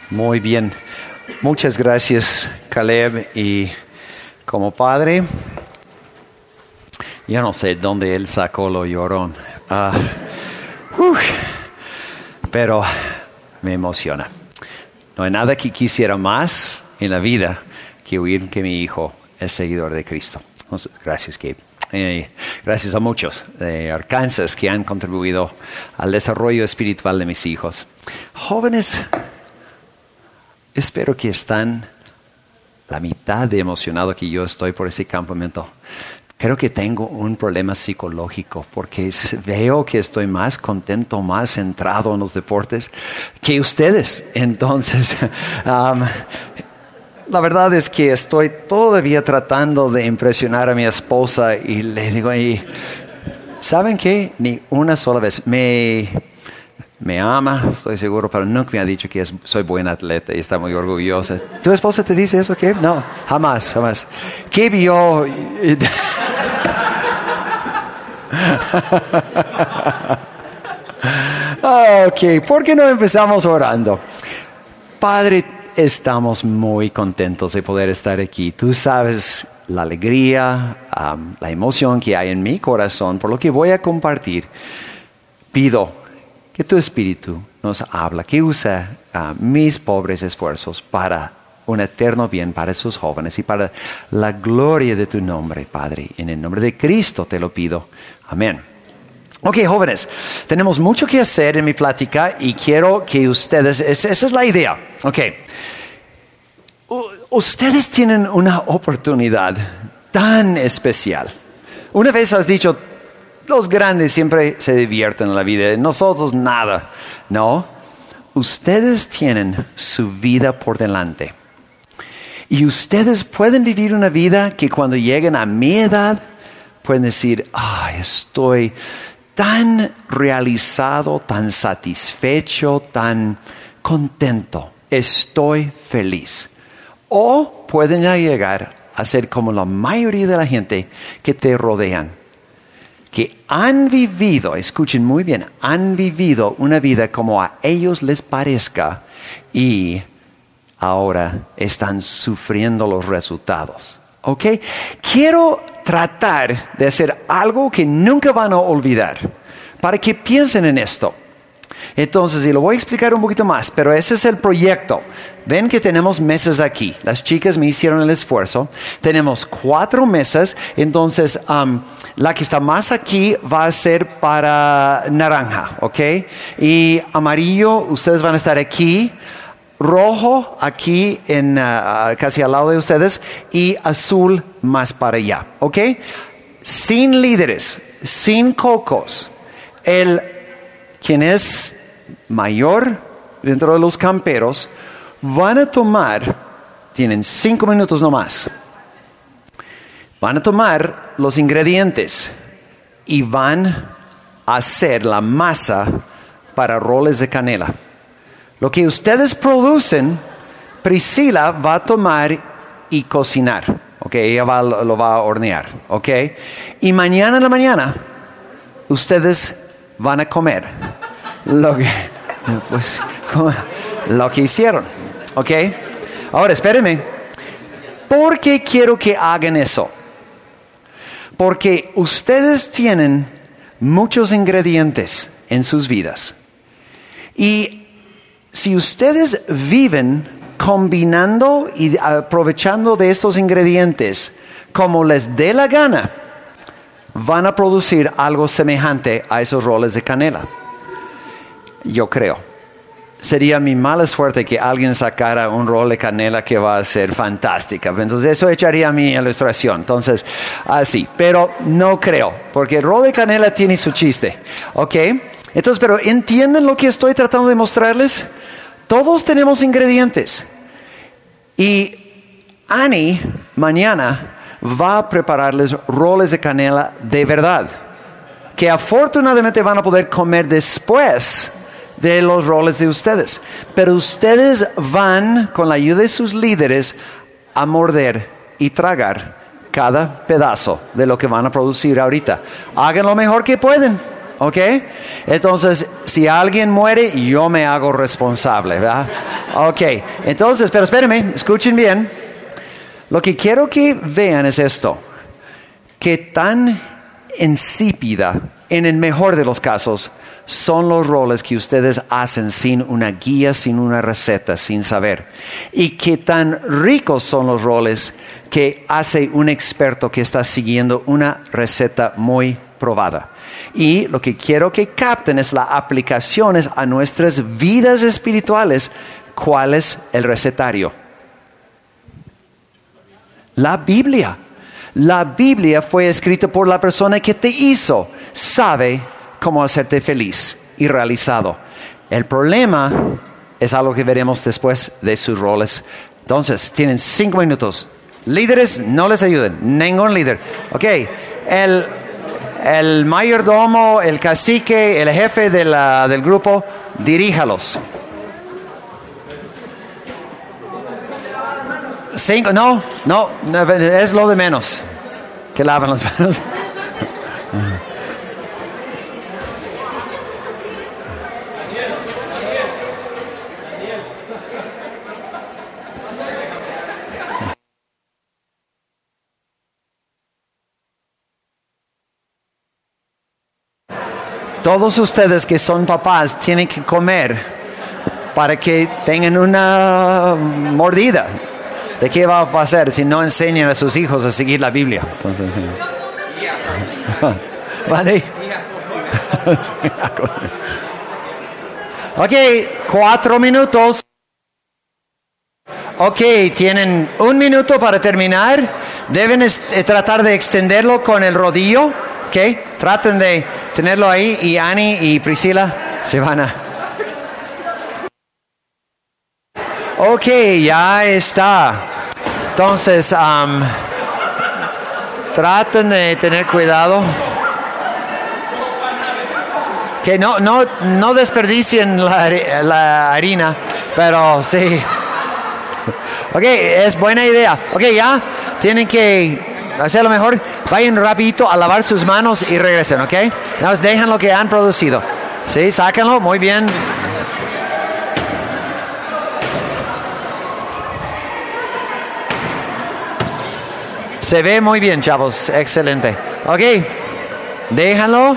Muy bien. Muchas gracias, Caleb. Y como padre, yo no sé dónde él sacó lo llorón. Pero me emociona. No hay nada que quisiera más en la vida que oír que mi hijo es seguidor de Cristo. Gracias, Gabe. Gracias a muchos de Arkansas que han contribuido al desarrollo espiritual de mis hijos. Jóvenes, espero que están la mitad de emocionado que yo estoy por ese campamento. Creo que tengo un problema psicológico porque veo que estoy más contento, más centrado en los deportes que ustedes. Entonces, la verdad es que estoy todavía tratando de impresionar a mi esposa y le digo, ¿saben qué? Ni una sola vez me ama, estoy seguro, pero nunca me ha dicho que soy buen atleta y está muy orgullosa. ¿Tu esposa te dice eso, Gabe? No, jamás. ¿Qué vio? Ok, ¿por qué no empezamos orando? Padre, estamos muy contentos de poder estar aquí. Tú sabes la alegría, la emoción que hay en mi corazón por lo que voy a compartir. Pido que tu Espíritu nos habla, que usa mis pobres esfuerzos para un eterno bien para esos jóvenes y para la gloria de tu nombre, Padre. En el nombre de Cristo te lo pido. Amén. Ok, jóvenes, tenemos mucho que hacer en mi plática y quiero que ustedes, esa es la idea. Ok, ustedes tienen una oportunidad tan especial. Una vez has dicho, los grandes siempre se divierten en la vida, nosotros nada. No, ustedes tienen su vida por delante. Y ustedes pueden vivir una vida que cuando lleguen a mi edad, pueden decir, estoy tan realizado, tan satisfecho, tan contento, estoy feliz. O pueden llegar a ser como la mayoría de la gente que te rodean, que han vivido, escuchen muy bien, han vivido una vida como a ellos les parezca y ahora están sufriendo los resultados. ¿Ok? Quiero tratar de hacer algo que nunca van a olvidar, para que piensen en esto. Entonces, y lo voy a explicar un poquito más, pero ese es el proyecto. Ven que tenemos mesas aquí. Las chicas me hicieron el esfuerzo. Tenemos 4 mesas. Entonces, la que está más aquí va a ser para naranja, ¿ok? Y amarillo, ustedes van a estar aquí. Rojo aquí casi al lado de ustedes y azul más para allá, ¿ok? Sin líderes, sin cocos. Quien es mayor dentro de los camperos van a tomar, tienen 5 minutos nomás, van a tomar los ingredientes y van a hacer la masa para roles de canela. Lo que ustedes producen, Priscila va a tomar y cocinar. Ok, ella lo va a hornear. Ok, y mañana en la mañana, ustedes van a comer lo que hicieron. Ok, ahora espérenme. ¿Por qué quiero que hagan eso? Porque ustedes tienen muchos ingredientes en sus vidas. Y si ustedes viven combinando y aprovechando de estos ingredientes como les dé la gana, van a producir algo semejante a esos roles de canela. Yo creo. Sería mi mala suerte que alguien sacara un rol de canela que va a ser fantástica. Entonces eso echaría mi ilustración. Entonces, así. Pero no creo, porque el rol de canela tiene su chiste. ¿Ok? Entonces, pero ¿entienden lo que estoy tratando de mostrarles? Todos tenemos ingredientes. Y Annie mañana va a prepararles roles de canela de verdad, que afortunadamente van a poder comer después de los roles de ustedes. Pero ustedes van, con la ayuda de sus líderes, a morder y tragar cada pedazo de lo que van a producir ahorita. Hagan lo mejor que pueden. ¿Ok? Entonces, si alguien muere, yo me hago responsable, ¿verdad? Ok, entonces, pero espérenme, escuchen bien. Lo que quiero que vean es esto. Que tan insípida, en el mejor de los casos, son los roles que ustedes hacen sin una guía, sin una receta, sin saber. Y qué tan ricos son los roles que hace un experto que está siguiendo una receta muy probada. Y lo que quiero que capten es las aplicaciones a nuestras vidas espirituales. ¿Cuál es el recetario? La Biblia. La Biblia fue escrita por la persona que te hizo. Sabe cómo hacerte feliz y realizado. El problema es algo que veremos después de sus roles. Entonces, tienen 5 minutos. Líderes, no les ayuden. Ningún líder. Ok. El mayordomo, el cacique, el jefe del grupo, diríjalos. 5, no, es lo de menos. Que lavan las manos. Todos ustedes que son papás tienen que comer para que tengan una mordida. ¿De qué va a pasar si no enseñan a sus hijos a seguir la Biblia? Entonces, ¿vale? Ok, 4 minutos. Ok, tienen 1 minuto para terminar. Deben tratar de extenderlo con el rodillo. Ok, traten de tenerlo ahí y Annie y Priscila se van a... Ok, ya está. Entonces, traten de tener cuidado. Que no desperdicien la harina, pero sí. Ok, es buena idea. Ok, ya tienen que hacerlo mejor. Vayan rapidito a lavar sus manos y regresen, ok. Nada más dejan lo que han producido. Sí, sáquenlo, muy bien. Se ve muy bien, chavos. Excelente. Ok. Déjanlo.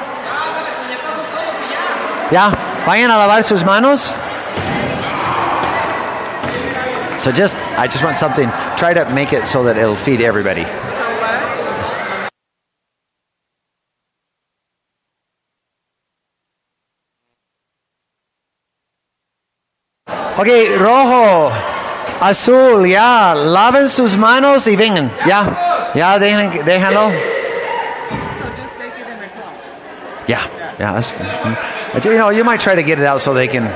Ya. Vayan a lavar sus manos. So I just want something. Try to make it so that it'll feed everybody. Ok, rojo. Azul, ya, laven sus manos y vengan, ya, déjenlo. Yeah, that's fine. You might try to get it out so they can,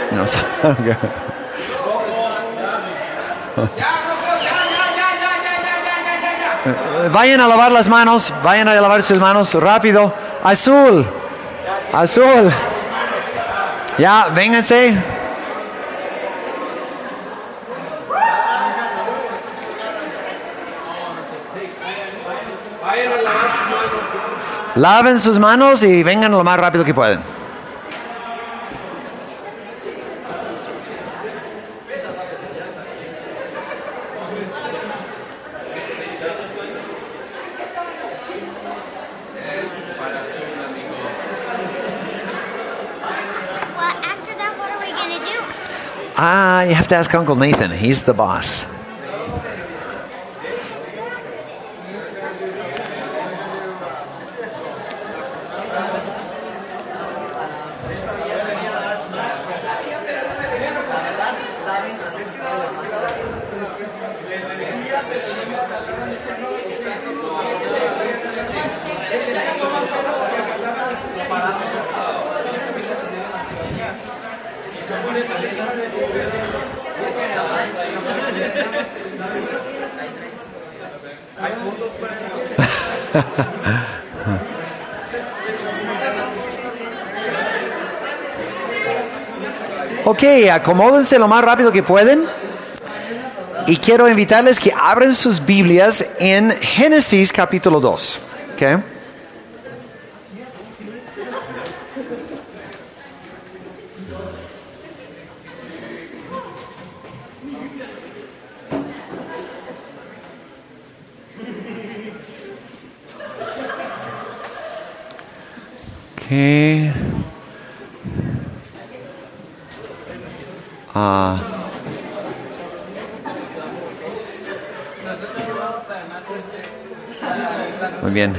Vayan a lavar las manos, vayan a lavar sus manos, rápido. Azul, ya, vénganse. Laven sus manos y vengan lo más rápido que pueden. After that, what are we going to do? You have to ask Uncle Nathan. He's the boss. Ok, acomódense lo más rápido que pueden. Y quiero invitarles que abran sus Biblias en Génesis capítulo 2. Okay. Ah, muy bien.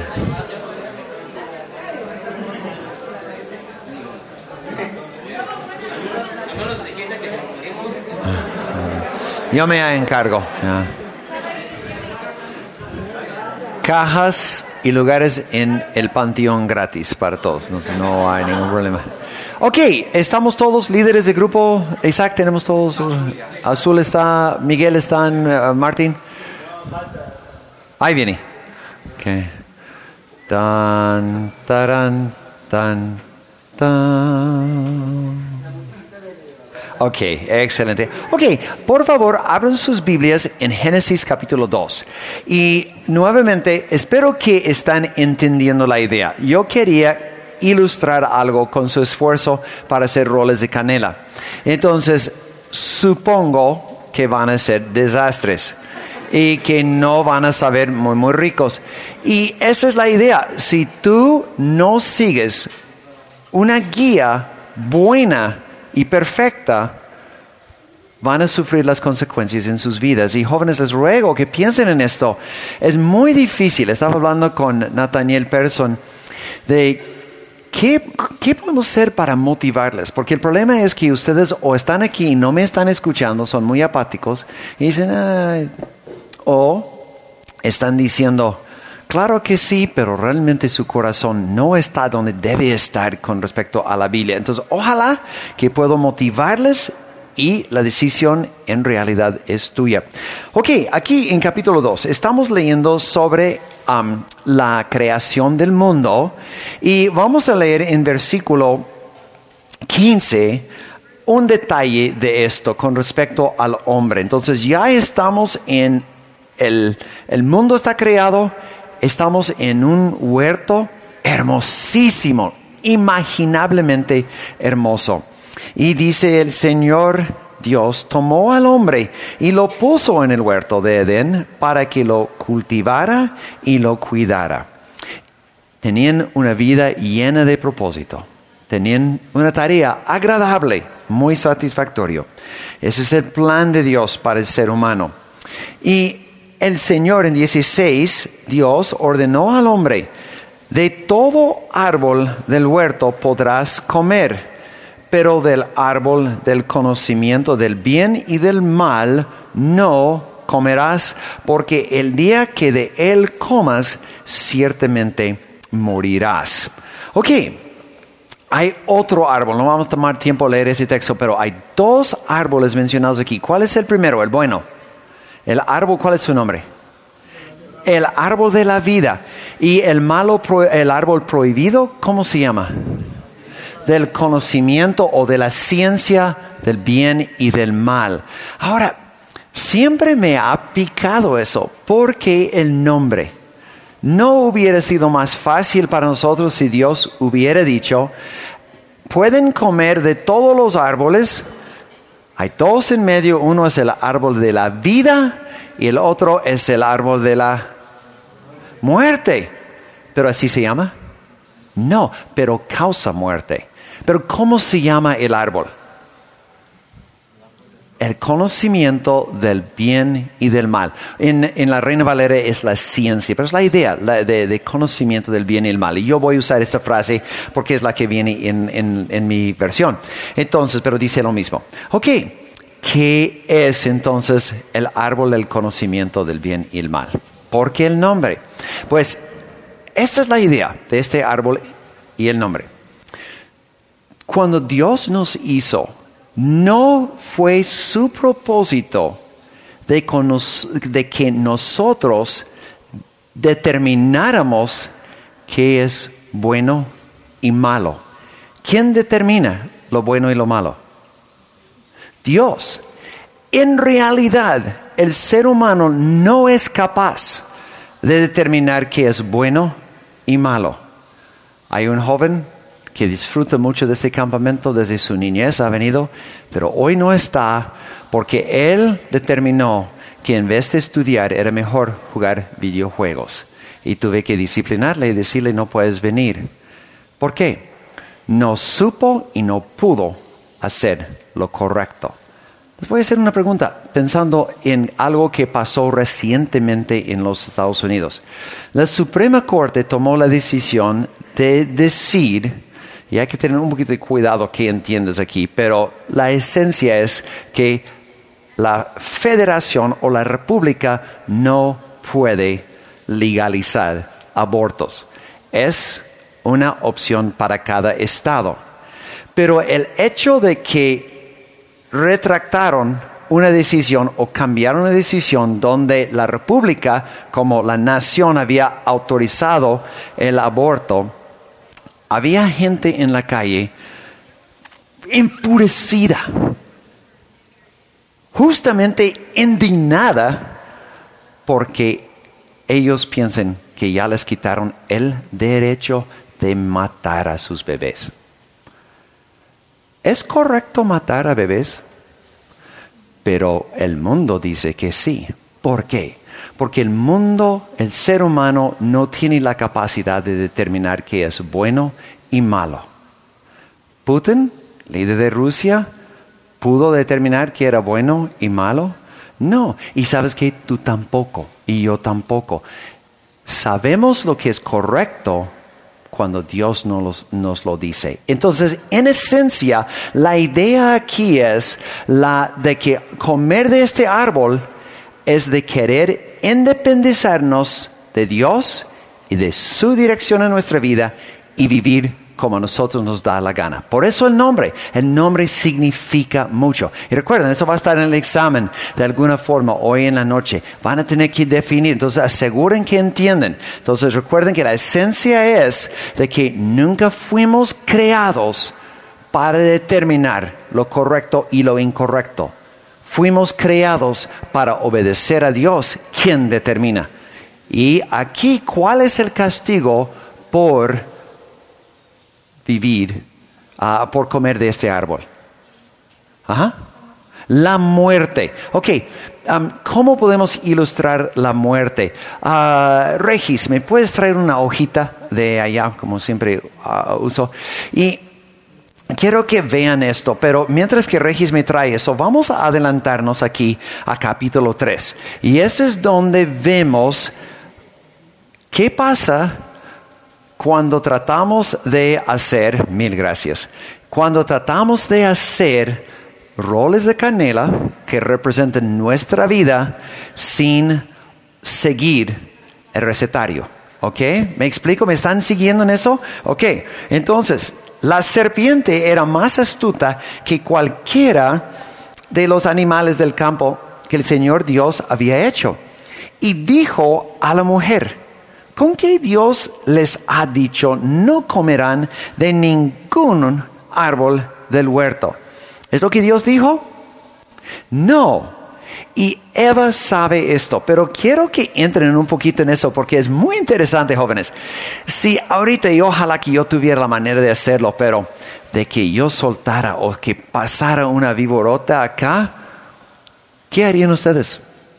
Yo me encargo. Ya. Cajas y lugares en el panteón gratis para todos. No hay ningún problema. Ok, estamos todos líderes de grupo. Isaac, tenemos todos. Azul está, Miguel está, Martín. Ahí viene. Ok. Tan, taran, tan, tan. Ok, excelente. Ok, por favor, abran sus Biblias en Génesis capítulo 2. Y nuevamente, espero que están entendiendo la idea. Yo quería ilustrar algo con su esfuerzo para hacer roles de canela. Entonces, supongo que van a ser desastres y que no van a saber muy ricos. Y esa es la idea. Si tú no sigues una guía buena y perfecta, van a sufrir las consecuencias en sus vidas. Y jóvenes, les ruego que piensen en esto. Es muy difícil. Estaba hablando con Nathaniel Persson de ¿qué podemos hacer para motivarles? Porque el problema es que ustedes o están aquí y no me están escuchando, son muy apáticos, y dicen, o están diciendo, claro que sí, pero realmente su corazón no está donde debe estar con respecto a la Biblia. Entonces, ojalá que puedo motivarles y la decisión en realidad es tuya. Ok, aquí en capítulo 2 estamos leyendo sobre la creación del mundo y vamos a leer en versículo 15 un detalle de esto con respecto al hombre. Entonces ya estamos en el mundo está creado, estamos en un huerto hermosísimo, imaginablemente hermoso. Y dice el Señor Dios tomó al hombre y lo puso en el huerto de Edén para que lo cultivara y lo cuidara. Tenían una vida llena de propósito. Tenían una tarea agradable, muy satisfactorio. Ese es el plan de Dios para el ser humano. Y el Señor en 16, Dios ordenó al hombre, de todo árbol del huerto podrás comer, pero del árbol del conocimiento del bien y del mal no comerás, porque el día que de él comas, ciertamente morirás. Ok, hay otro árbol, no vamos a tomar tiempo a leer ese texto, pero hay dos árboles mencionados aquí. ¿Cuál es el primero? El bueno. El árbol, ¿cuál es su nombre? El árbol de la vida. Y el malo, el árbol prohibido, ¿cómo se llama? Del conocimiento o de la ciencia del bien y del mal. Ahora, siempre me ha picado eso, porque el nombre no hubiera sido más fácil para nosotros si Dios hubiera dicho, pueden comer de todos los árboles, hay dos en medio, uno es el árbol de la vida y el otro es el árbol de la muerte. ¿Pero así se llama? No, pero causa muerte. Pero ¿cómo se llama el árbol? El conocimiento del bien y del mal. En la Reina Valera es la ciencia, pero es la idea de conocimiento del bien y el mal. Y yo voy a usar esta frase porque es la que viene en mi versión. Entonces, pero dice lo mismo. Ok, ¿qué es entonces el árbol del conocimiento del bien y el mal? ¿Por qué el nombre? Pues esta es la idea de este árbol y el nombre. Cuando Dios nos hizo, no fue su propósito de que nosotros determináramos qué es bueno y malo. ¿Quién determina lo bueno y lo malo? Dios. En realidad, el ser humano no es capaz de determinar qué es bueno y malo. Hay un joven que disfruta mucho de este campamento desde su niñez, ha venido, pero hoy no está porque él determinó que en vez de estudiar era mejor jugar videojuegos. Y tuve que disciplinarle y decirle no puedes venir. ¿Por qué? no supo y no pudo hacer lo correcto. Les voy a hacer una pregunta pensando en algo que pasó recientemente en los Estados Unidos. La Suprema Corte tomó la decisión de decir, y hay que tener un poquito de cuidado qué entiendes aquí, pero la esencia es que la federación o la república no puede legalizar abortos. Es una opción para cada estado. Pero el hecho de que retractaron una decisión o cambiaron una decisión donde la república, como la nación, había autorizado el aborto, había gente en la calle enfurecida, justamente indignada, porque ellos piensan que ya les quitaron el derecho de matar a sus bebés. ¿Es correcto matar a bebés? Pero el mundo dice que sí. ¿Por qué? Porque el mundo, el ser humano, no tiene la capacidad de determinar qué es bueno y malo. Putin, líder de Rusia, ¿pudo determinar qué era bueno y malo? No. Y sabes que tú tampoco, y yo tampoco. Sabemos lo que es correcto cuando Dios nos lo dice. Entonces, en esencia, la idea aquí es la de que comer de este árbol es de querer independizarnos de Dios y de su dirección en nuestra vida y vivir como a nosotros nos da la gana. Por eso el nombre significa mucho. Y recuerden, eso va a estar en el examen de alguna forma hoy en la noche. Van a tener que definir, entonces aseguren que entienden. Entonces recuerden que la esencia es de que nunca fuimos creados para determinar lo correcto y lo incorrecto. Fuimos creados para obedecer a Dios, quien determina. Y aquí, ¿cuál es el castigo por vivir, por comer de este árbol? La muerte. Ok, ¿cómo podemos ilustrar la muerte? Regis, ¿me puedes traer una hojita de allá, como siempre uso? Y quiero que vean esto, pero mientras que Regis me trae eso, vamos a adelantarnos aquí a capítulo 3. Y ese es donde vemos qué pasa cuando tratamos de hacer, cuando tratamos de hacer roles de canela que representen nuestra vida sin seguir el recetario. ¿Ok? ¿Me explico? ¿Me están siguiendo en eso? Ok, entonces, la serpiente era más astuta que cualquiera de los animales del campo que el Señor Dios había hecho. Y dijo a la mujer: ¿con qué Dios les ha dicho no comerán de ningún árbol del huerto? ¿Es lo que Dios dijo? No. Y Eva sabe esto, pero quiero que entren un poquito en eso porque es muy interesante, jóvenes. Si ahorita, y ojalá que yo tuviera la manera de hacerlo, pero de que yo soltara o que pasara una víborota acá, ¿qué harían ustedes?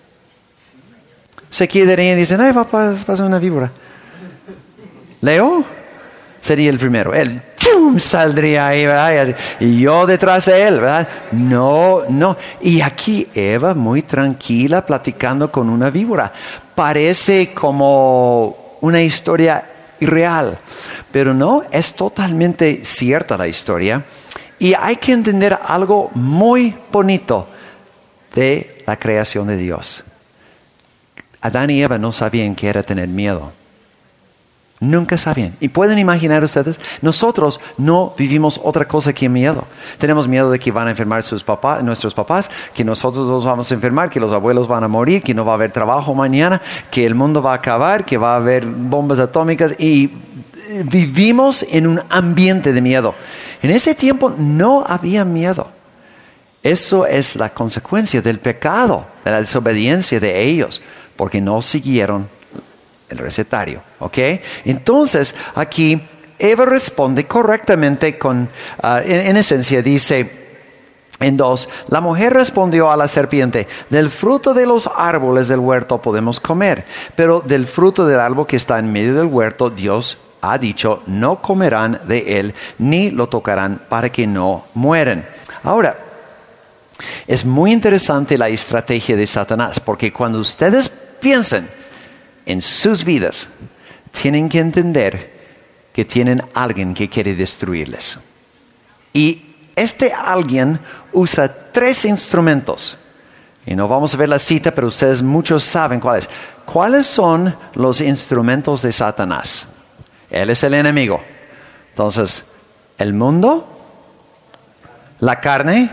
Se quedarían y dicen: ay, pasa una víbora. Leo sería el primero. Él saldría ahí, ¿verdad? Y yo detrás de él, ¿verdad? No. Y aquí Eva muy tranquila platicando con una víbora. Parece como una historia irreal, pero no, es totalmente cierta la historia. Y hay que entender algo muy bonito de la creación de Dios. Adán y Eva no sabían qué era tener miedo. Nunca sabían. Y pueden imaginar ustedes, nosotros no vivimos otra cosa que miedo. Tenemos miedo de que van a enfermar nuestros papás, que nosotros nos vamos a enfermar, que los abuelos van a morir, que no va a haber trabajo mañana, que el mundo va a acabar, que va a haber bombas atómicas, y vivimos en un ambiente de miedo. En ese tiempo no había miedo. Eso es la consecuencia del pecado, de la desobediencia de ellos, porque no siguieron el recetario. ¿Ok? Entonces, aquí Eva responde correctamente en esencia dice en 2, la mujer respondió a la serpiente: del fruto de los árboles del huerto podemos comer, pero del fruto del árbol que está en medio del huerto Dios ha dicho, no comerán de él, ni lo tocarán para que no mueran. Ahora, es muy interesante la estrategia de Satanás, porque cuando ustedes piensan en sus vidas, tienen que entender que tienen alguien que quiere destruirles. Y este alguien usa 3 instrumentos. Y no vamos a ver la cita, pero ustedes muchos saben cuáles. ¿Cuáles son los instrumentos de Satanás? Él es el enemigo. Entonces, el mundo, la carne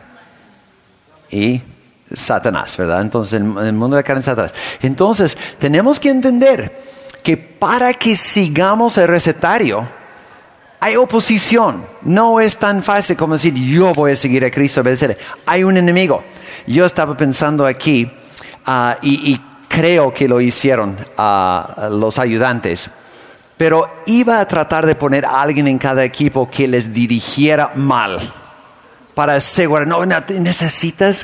y Satanás, ¿verdad? Entonces, el mundo de la carne y Satanás. Entonces, tenemos que entender que para que sigamos el recetario, hay oposición. No es tan fácil como decir, yo voy a seguir a Cristo, obedecerle. Hay un enemigo. Yo estaba pensando aquí, y creo que lo hicieron los ayudantes, pero iba a tratar de poner a alguien en cada equipo que les dirigiera mal, para asegurar, no, necesitas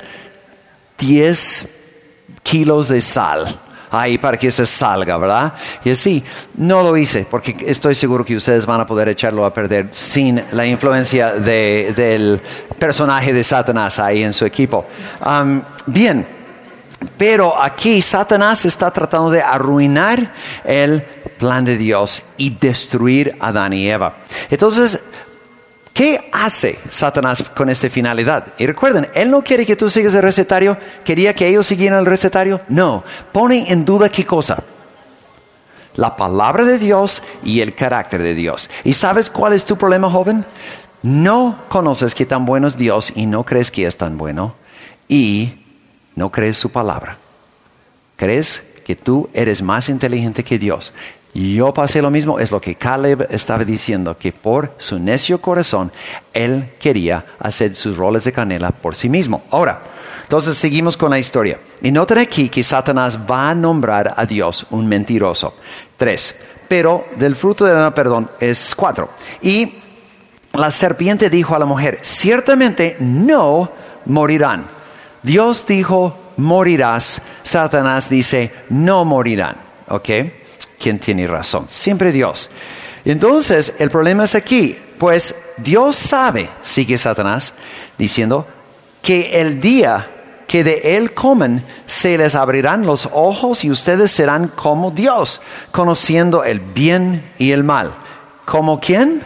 10 kilos de sal ahí para que se salga, ¿verdad? Y así, no lo hice, porque estoy seguro que ustedes van a poder echarlo a perder sin la influencia del personaje de Satanás ahí en su equipo. Bien, pero aquí Satanás está tratando de arruinar el plan de Dios y destruir a Adán y Eva. Entonces, ¿qué hace Satanás con esta finalidad? Y recuerden, él no quiere que tú sigas el recetario. ¿Quería que ellos siguieran el recetario? No. Pone en duda ¿qué cosa? La palabra de Dios y el carácter de Dios. ¿Y sabes cuál es tu problema, joven? No conoces qué tan bueno es Dios y no crees que es tan bueno. Y no crees su palabra. Crees que tú eres más inteligente que Dios. Yo pasé lo mismo, es lo que Caleb estaba diciendo, que por su necio corazón, él quería hacer sus roles de canela por sí mismo. Ahora, entonces seguimos con la historia. Y noten aquí que Satanás va a nombrar a Dios un mentiroso. 3. Pero del fruto de la perdón es 4. Y la serpiente dijo a la mujer, ciertamente no morirán. Dios dijo, morirás. Satanás dice, no morirán. ¿Ok? ¿Quién tiene razón? Siempre Dios. Entonces, el problema es aquí. Pues Dios sabe, sigue Satanás, diciendo, que el día que de él comen, se les abrirán los ojos y ustedes serán como Dios, conociendo el bien y el mal. ¿Como quién?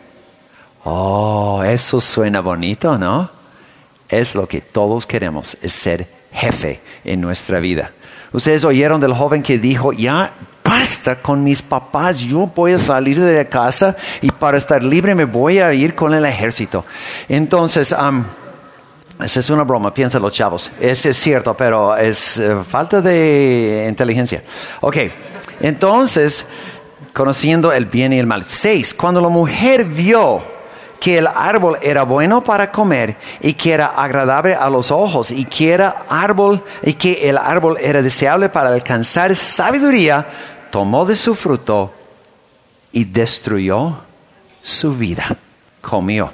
Oh, eso suena bonito, ¿no? Es lo que todos queremos, es ser jefe en nuestra vida. Ustedes oyeron del joven que dijo, ya basta con mis papás, yo voy a salir de la casa y para estar libre me voy a ir con el ejército. Entonces, esa es una broma, piénsalo, chavos. Es cierto, pero es falta de inteligencia. Ok, entonces, conociendo el bien y el mal. 6, cuando la mujer vio que el árbol era bueno para comer y que era agradable a los ojos y que el árbol era deseable para alcanzar sabiduría, tomó de su fruto y destruyó su vida. Comió.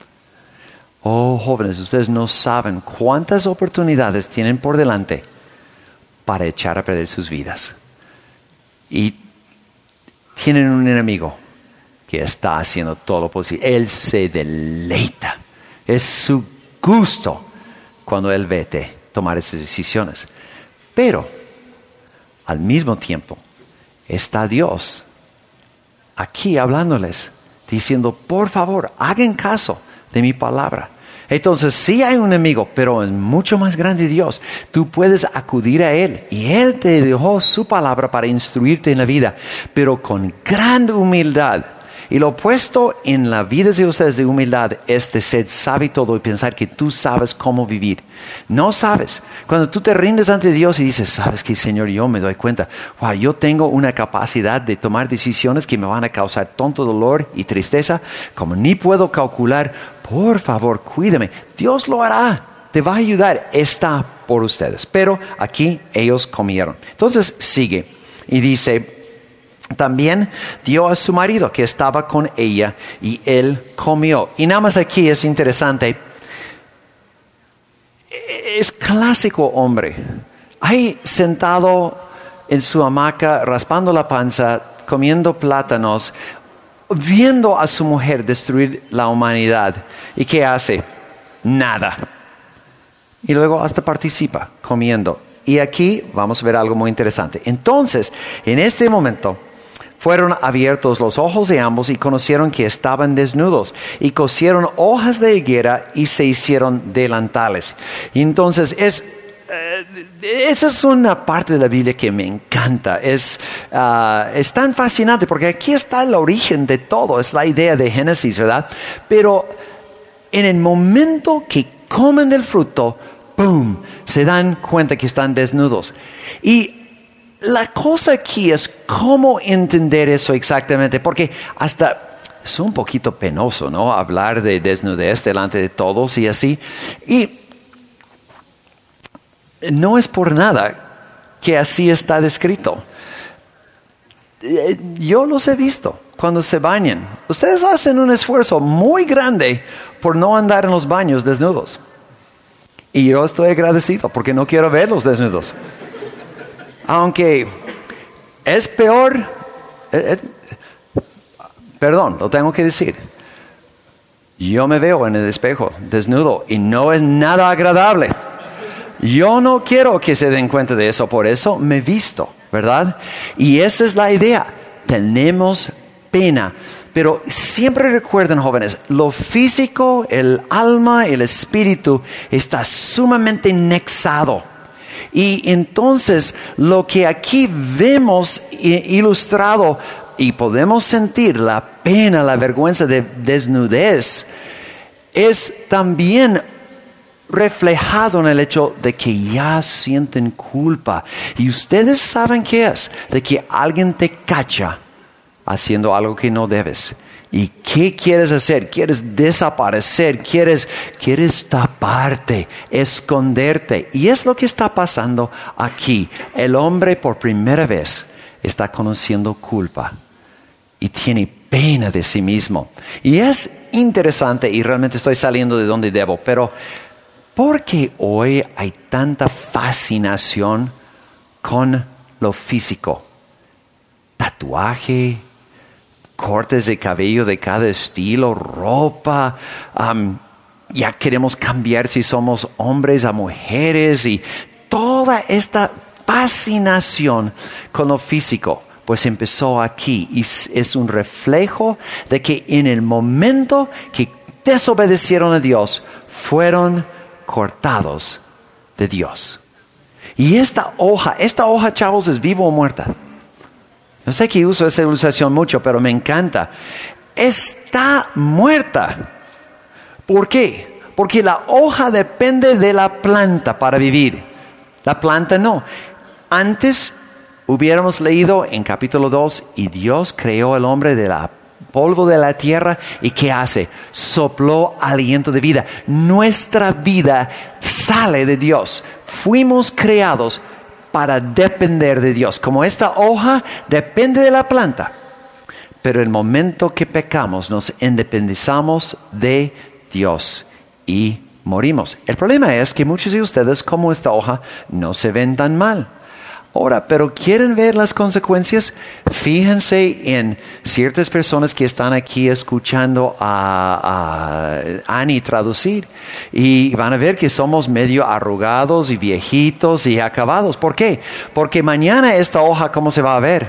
Oh, jóvenes, ustedes no saben cuántas oportunidades tienen por delante para echar a perder sus vidas. Y tienen un enemigo que está haciendo todo lo posible. Él se deleita. Es su gusto cuando él vete tomar esas decisiones. Pero, al mismo tiempo, está Dios aquí hablándoles, diciendo, por favor, hagan caso de mi palabra. Entonces, sí hay un enemigo, pero es mucho más grande Dios. Tú puedes acudir a Él y Él te dejó su palabra para instruirte en la vida, pero con gran humildad. Y lo opuesto en la vida de ustedes de humildad es de ser sabio todo y pensar que tú sabes cómo vivir. No sabes. Cuando tú te rindes ante Dios y dices, ¿sabes qué, Señor? Yo me doy cuenta, wow, yo tengo una capacidad de tomar decisiones que me van a causar tanto dolor y tristeza como ni puedo calcular. Por favor, cuídame. Dios lo hará. Te va a ayudar. Está por ustedes. Pero aquí ellos comieron. Entonces sigue y dice, también dio a su marido que estaba con ella y él comió. Y nada más aquí es interesante. Es clásico hombre. Ahí sentado en su hamaca, raspando la panza, comiendo plátanos, viendo a su mujer destruir la humanidad. ¿Y qué hace? Nada. Y luego hasta participa comiendo. Y aquí vamos a ver algo muy interesante. Entonces, en este momento, fueron abiertos los ojos de ambos y conocieron que estaban desnudos. Y cosieron hojas de higuera y se hicieron delantales. Y entonces, esa es una parte de la Biblia que me encanta. Es tan fascinante porque aquí está el origen de todo. Es la idea de Génesis, ¿verdad? Pero en el momento que comen del fruto, ¡pum!, se dan cuenta que están desnudos. Y la cosa aquí es cómo entender eso exactamente, porque hasta es un poquito penoso, ¿no? Hablar de desnudez delante de todos y así. Y no es por nada que así está descrito. Yo los he visto cuando se bañan. Ustedes hacen un esfuerzo muy grande por no andar en los baños desnudos. Y yo estoy agradecido porque no quiero verlos desnudos. Aunque es peor, perdón, lo tengo que decir. Yo me veo en el espejo desnudo y no es nada agradable. Yo no quiero que se den cuenta de eso, por eso me visto, ¿verdad? Y esa es la idea. Tenemos pena. Pero siempre recuerden, jóvenes, lo físico, el alma, el espíritu está sumamente nexado. Y entonces lo que aquí vemos ilustrado y podemos sentir la pena, la vergüenza de desnudez, es también reflejado en el hecho de que ya sienten culpa. Y ustedes saben qué es, de que alguien te cacha haciendo algo que no debes. ¿Y qué quieres hacer? Quieres desaparecer, quieres taparte, esconderte. Y es lo que está pasando aquí. El hombre por primera vez está conociendo culpa y tiene pena de sí mismo. Y es interesante, y realmente estoy saliendo de donde debo, pero ¿por qué hoy hay tanta fascinación con lo físico? Tatuaje, cortes de cabello de cada estilo, ropa, ya queremos cambiar si somos hombres a mujeres y toda esta fascinación con lo físico, pues empezó aquí y es un reflejo de que en el momento que desobedecieron a Dios, fueron cortados de Dios. Y esta hoja, chavos, es viva o muerta. No sé que uso esa ilustración mucho, pero me encanta. Está muerta. ¿Por qué? Porque la hoja depende de la planta para vivir. La planta no. Antes hubiéramos leído en capítulo 2, y Dios creó al hombre de la polvo de la tierra, ¿y qué hace? Sopló aliento de vida. Nuestra vida sale de Dios. Fuimos creados para depender de Dios. Como esta hoja depende de la planta. Pero el momento que pecamos, nos independizamos de Dios y morimos. El problema es que muchos de ustedes, como esta hoja, no se ven tan mal. Ahora, pero ¿quieren ver las consecuencias? Fíjense en ciertas personas que están aquí escuchando a Annie traducir. Y van a ver que somos medio arrugados y viejitos y acabados. ¿Por qué? Porque mañana esta hoja, ¿cómo se va a ver?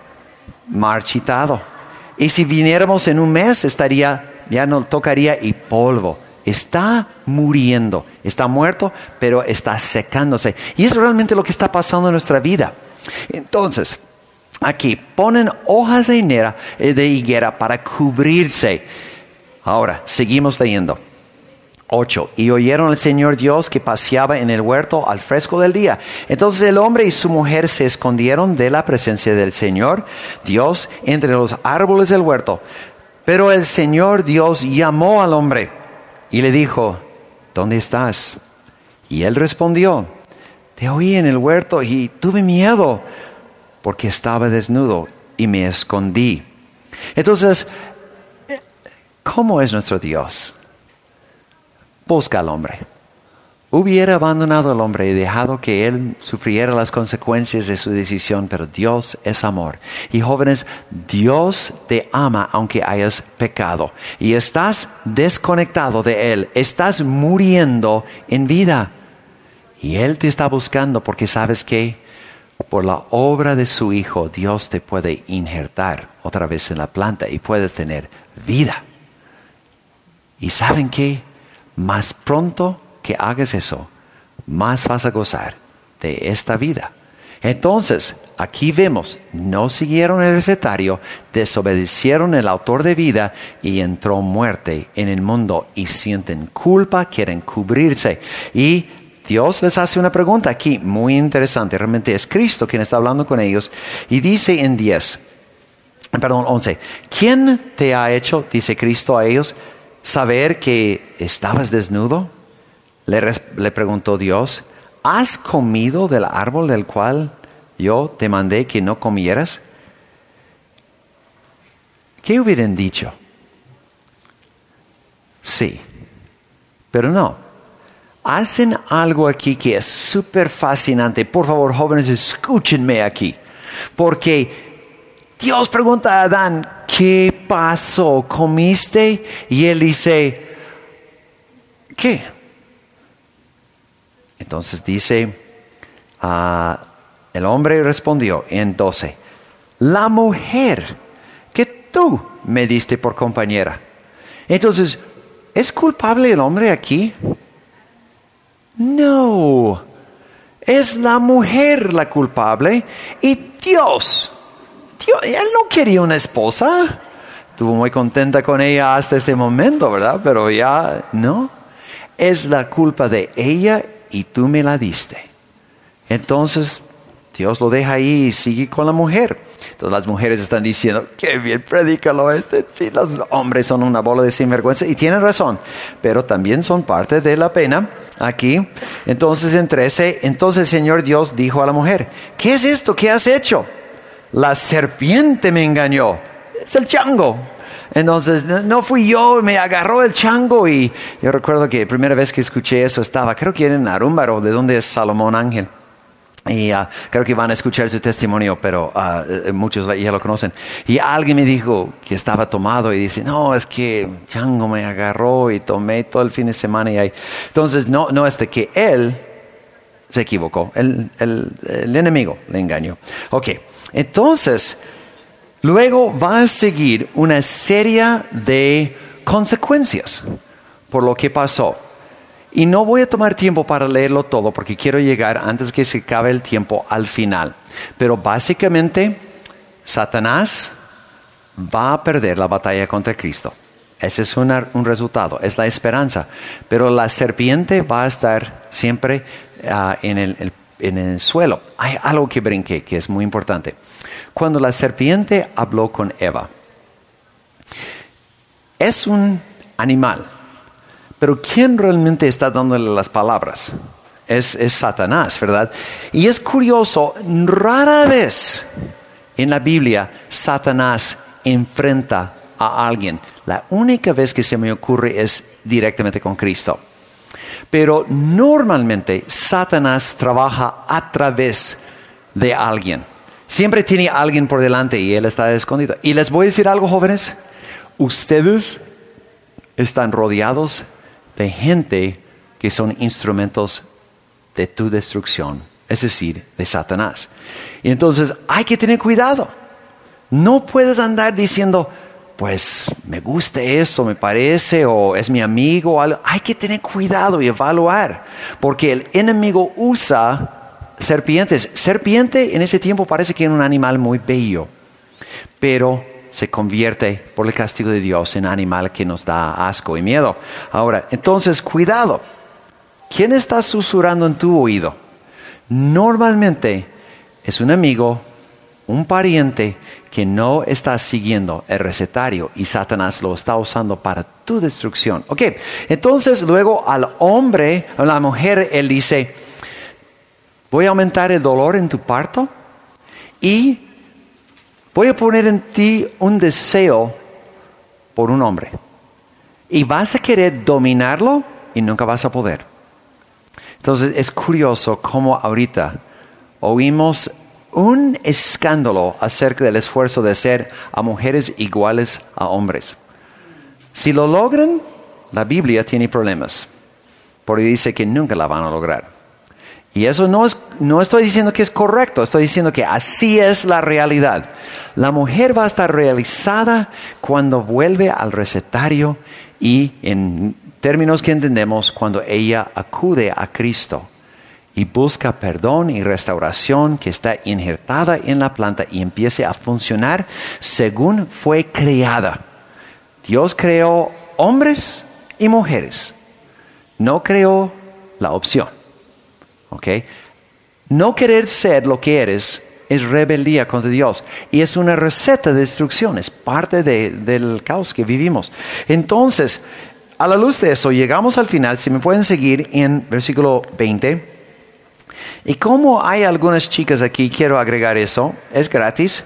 Marchitado. Y si viniéramos en un mes, ya no tocaría y polvo. Está muriendo, está muerto, pero está secándose. Y es realmente lo que está pasando en nuestra vida. Entonces, aquí ponen hojas de higuera para cubrirse. Ahora, seguimos leyendo. 8. Y oyeron al Señor Dios que paseaba en el huerto al fresco del día. Entonces el hombre y su mujer se escondieron de la presencia del Señor Dios entre los árboles del huerto. Pero el Señor Dios llamó al hombre y le dijo, ¿dónde estás? Y él respondió, te oí en el huerto y tuve miedo porque estaba desnudo y me escondí. Entonces, ¿cómo es nuestro Dios? Busca al hombre, hubiera abandonado al hombre y dejado que él sufriera las consecuencias de su decisión, pero Dios es amor. Y jóvenes, Dios te ama aunque hayas pecado. Y estás desconectado de Él, estás muriendo en vida. Y Él te está buscando porque sabes que por la obra de su Hijo, Dios te puede injertar otra vez en la planta y puedes tener vida. ¿Y saben qué? Más pronto que hagas eso, más vas a gozar de esta vida. Entonces, aquí vemos, no siguieron el recetario, desobedecieron el autor de vida y entró muerte en el mundo y sienten culpa, quieren cubrirse. Y Dios les hace una pregunta aquí muy interesante. Realmente es Cristo quien está hablando con ellos y dice en 11, ¿quién te ha hecho, dice Cristo a ellos, saber que estabas desnudo? Le preguntó Dios, ¿has comido del árbol del cual yo te mandé que no comieras? ¿Qué hubieran dicho? Sí, pero no. Hacen algo aquí que es súper fascinante. Por favor, jóvenes, escúchenme aquí. Porque Dios pregunta a Adán, ¿qué pasó? ¿Comiste? Y él dice, ¿qué? Entonces dice, el hombre respondió en 12, la mujer que tú me diste por compañera. Entonces, ¿es culpable el hombre aquí? No, es la mujer la culpable y Dios, él no quería una esposa. Estuvo muy contenta con ella hasta ese momento, ¿verdad? Pero ya no, es la culpa de ella y tú me la diste. Entonces Dios lo deja ahí y sigue con la mujer. Entonces las mujeres están diciendo, qué bien, predícalo sí, los hombres son una bola de sinvergüenza y tienen razón, pero también son parte de la pena aquí. Entonces en 13, entonces el Señor Dios dijo a la mujer, ¿qué es esto? ¿Qué has hecho? La serpiente me engañó. Es el chango. Entonces, no fui yo, me agarró el chango. Y yo recuerdo que la primera vez que escuché eso creo que era en Arúmbaro, de donde es Salomón Ángel. Y creo que van a escuchar su testimonio, pero muchos ya lo conocen. Y alguien me dijo que estaba tomado y dice, no, es que chango me agarró y tomé todo el fin de semana. Entonces, no es de que él se equivocó, el enemigo le engañó. Ok, entonces luego va a seguir una serie de consecuencias por lo que pasó. Y no voy a tomar tiempo para leerlo todo porque quiero llegar antes que se acabe el tiempo al final. Pero básicamente Satanás va a perder la batalla contra Cristo. Ese es un resultado, es la esperanza. Pero la serpiente va a estar siempre en el suelo. Hay algo que brinqué que es muy importante. Cuando la serpiente habló con Eva, es un animal, pero ¿quién realmente está dándole las palabras? Es Satanás, ¿verdad? Y es curioso, rara vez en la Biblia Satanás enfrenta a alguien. La única vez que se me ocurre es directamente con Cristo. Pero normalmente Satanás trabaja a través de alguien. Siempre tiene a alguien por delante y él está escondido. Y les voy a decir algo, jóvenes. Ustedes están rodeados de gente que son instrumentos de tu destrucción, es decir, de Satanás. Y entonces hay que tener cuidado. No puedes andar diciendo, pues me gusta eso, me parece, o es mi amigo o algo. Hay que tener cuidado y evaluar, porque el enemigo usa serpientes. Serpiente en ese tiempo parece que era un animal muy bello, pero se convierte por el castigo de Dios en animal que nos da asco y miedo. Ahora, entonces, cuidado. ¿Quién está susurrando en tu oído? Normalmente es un amigo, un pariente que no está siguiendo el recetario y Satanás lo está usando para tu destrucción. Ok, entonces luego al hombre, a la mujer, él dice, voy a aumentar el dolor en tu parto y voy a poner en ti un deseo por un hombre. Y vas a querer dominarlo y nunca vas a poder. Entonces es curioso cómo ahorita oímos un escándalo acerca del esfuerzo de hacer a mujeres iguales a hombres. Si lo logran, la Biblia tiene problemas, porque dice que nunca la van a lograr. Y eso no estoy diciendo que es correcto, estoy diciendo que así es la realidad. La mujer va a estar realizada cuando vuelve al recetario y, en términos que entendemos, cuando ella acude a Cristo y busca perdón y restauración que está injertada en la planta y empiece a funcionar según fue creada. Dios creó hombres y mujeres, no creó la opción. ¿Okay? No querer ser lo que eres es rebeldía contra Dios y es una receta de destrucción, es parte del caos que vivimos. Entonces, a la luz de eso, llegamos al final. Si me pueden seguir en versículo 20. Y como hay algunas chicas aquí, quiero agregar eso, es gratis.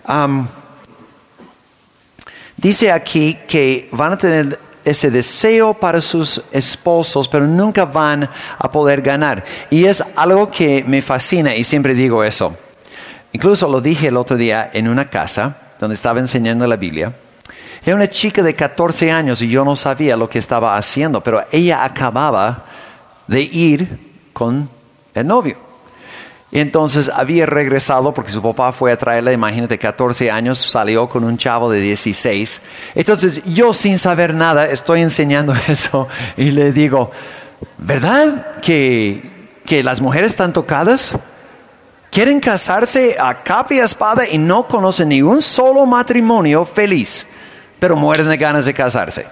Dice aquí que van a tener ese deseo para sus esposos, pero nunca van a poder ganar. Y es algo que me fascina y siempre digo eso. Incluso lo dije el otro día en una casa donde estaba enseñando la Biblia. Era una chica de 14 años y yo no sabía lo que estaba haciendo, pero ella acababa de ir con el novio. Y entonces había regresado porque su papá fue a traerla, imagínate, 14 años, salió con un chavo de 16. Entonces yo, sin saber nada, estoy enseñando eso y le digo, ¿verdad que las mujeres están tocadas? Quieren casarse a capa y espada y no conocen ni un solo matrimonio feliz, pero mueren de ganas de casarse.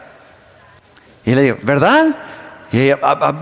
Y le digo, ¿verdad? Y ella,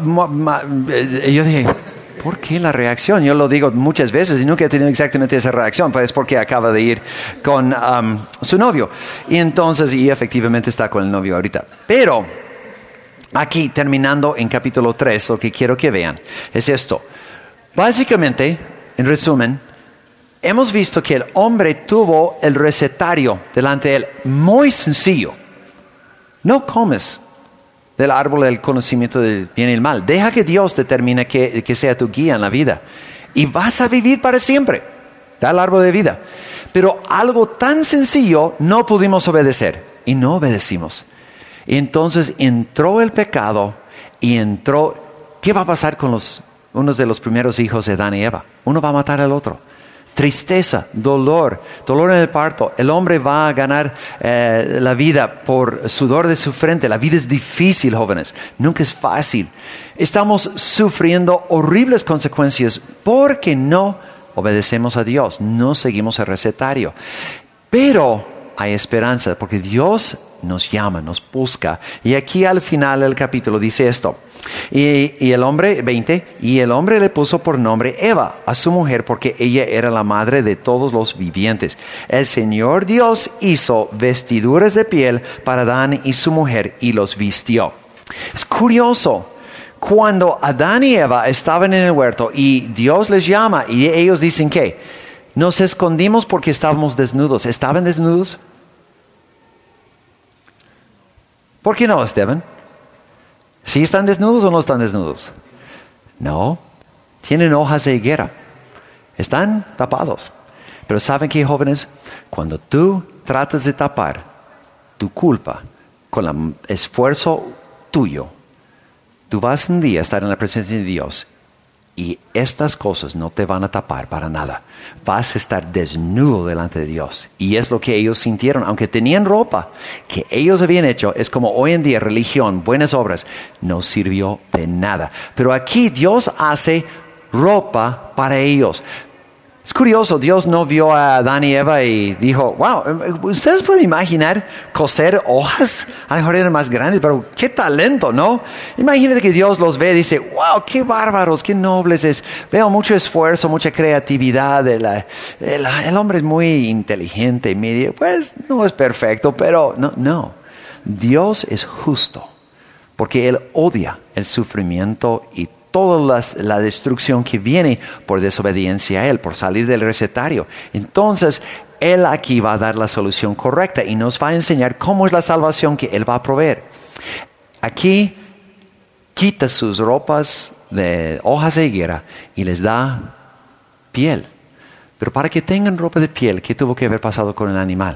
y yo dije, ¿por qué la reacción? Yo lo digo muchas veces y nunca he tenido exactamente esa reacción, pues es porque acaba de ir con su novio. Y entonces, y efectivamente está con el novio ahorita. Pero aquí, terminando en capítulo 3, lo que quiero que vean es esto. Básicamente, en resumen, hemos visto que el hombre tuvo el recetario delante de él, muy sencillo. No comes del árbol del conocimiento del bien y el mal. Deja que Dios determine que sea tu guía en la vida. Y vas a vivir para siempre. Da el árbol de vida. Pero algo tan sencillo no pudimos obedecer. Y no obedecimos. Y entonces entró el pecado y entró... ¿Qué va a pasar con unos de los primeros hijos de Adán y Eva? Uno va a matar al otro. Tristeza, dolor en el parto. El hombre va a ganar la vida por sudor de su frente. La vida es difícil, jóvenes. Nunca es fácil. Estamos sufriendo horribles consecuencias porque no obedecemos a Dios. No seguimos el recetario. Pero hay esperanza porque Dios nos llama, nos busca. Y aquí al final del capítulo dice esto. Y el hombre, 20, y el hombre le puso por nombre Eva a su mujer porque ella era la madre de todos los vivientes. El Señor Dios hizo vestiduras de piel para Adán y su mujer y los vistió. Es curioso, cuando Adán y Eva estaban en el huerto y Dios les llama y ellos dicen que nos escondimos porque estábamos desnudos. ¿Estaban desnudos? ¿Por qué no, Esteban? ¿Sí están desnudos o no están desnudos? No, tienen hojas de higuera. Están tapados. Pero ¿saben qué, jóvenes? Cuando tú tratas de tapar tu culpa con el esfuerzo tuyo, tú vas un día a estar en la presencia de Dios y estas cosas no te van a tapar para nada. Vas a estar desnudo delante de Dios. Y es lo que ellos sintieron. Aunque tenían ropa que ellos habían hecho, es como hoy en día religión, buenas obras, no sirvió de nada. Pero aquí Dios hace ropa para ellos. Es curioso, Dios no vio a Adán y Eva y dijo, wow, ¿ustedes pueden imaginar coser hojas? A lo mejor eran más grandes, pero qué talento, ¿no? Imagínate que Dios los ve y dice, wow, qué bárbaros, qué nobles es. Veo mucho esfuerzo, mucha creatividad. El hombre es muy inteligente. Pues no es perfecto, pero no. Dios es justo porque Él odia el sufrimiento y toda la destrucción que viene por desobediencia a Él, por salir del recetario. Entonces, Él aquí va a dar la solución correcta y nos va a enseñar cómo es la salvación que Él va a proveer. Aquí, quita sus ropas de hojas de higuera y les da piel. Pero para que tengan ropa de piel, ¿qué tuvo que haber pasado con el animal?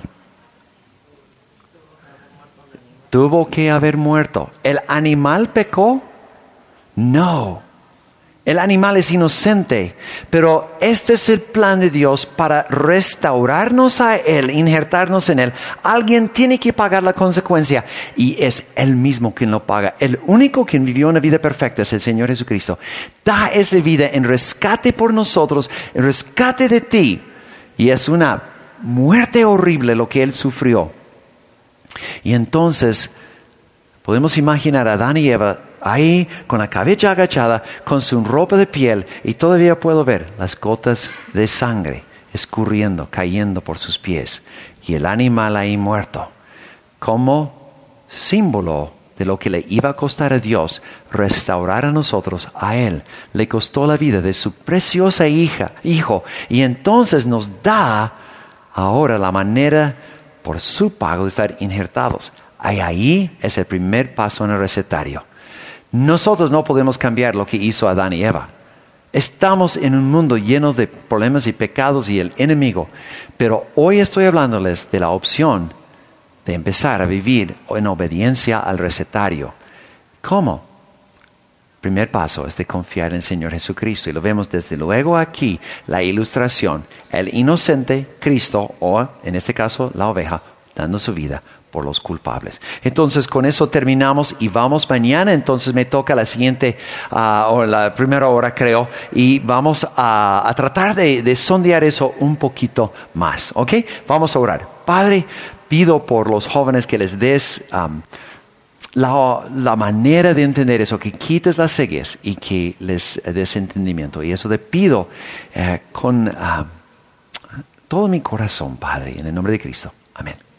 Tuvo que haber muerto. ¿El animal pecó? No. El animal es inocente, pero este es el plan de Dios para restaurarnos a Él, injertarnos en Él. Alguien tiene que pagar la consecuencia y es Él mismo quien lo paga. El único quien vivió una vida perfecta es el Señor Jesucristo. Da esa vida en rescate por nosotros, en rescate de ti. Y es una muerte horrible lo que Él sufrió. Y entonces podemos imaginar a Adán y Eva ahí con la cabeza agachada, con su ropa de piel, y todavía puedo ver las gotas de sangre escurriendo, cayendo por sus pies, y el animal ahí muerto, como símbolo de lo que le iba a costar a Dios restaurar a nosotros, a Él. Le costó la vida de su preciosa hijo, y entonces nos da ahora la manera por su pago de estar injertados. Ahí es el primer paso en el recetario. Nosotros no podemos cambiar lo que hizo Adán y Eva. Estamos en un mundo lleno de problemas y pecados y el enemigo. Pero hoy estoy hablándoles de la opción de empezar a vivir en obediencia al recetario. ¿Cómo? Primer paso es de confiar en el Señor Jesucristo. Y lo vemos desde luego aquí, la ilustración. El inocente Cristo, o en este caso la oveja, dando su vida por los culpables. Entonces con eso terminamos y vamos mañana. Entonces me toca la siguiente o la primera hora creo, y vamos a tratar de sondear eso un poquito más, ¿ok? Vamos a orar. Padre, pido por los jóvenes que les des la manera de entender eso, que quites las cegues y que les des entendimiento. Y eso te pido con todo mi corazón, Padre, en el nombre de Cristo. Amén.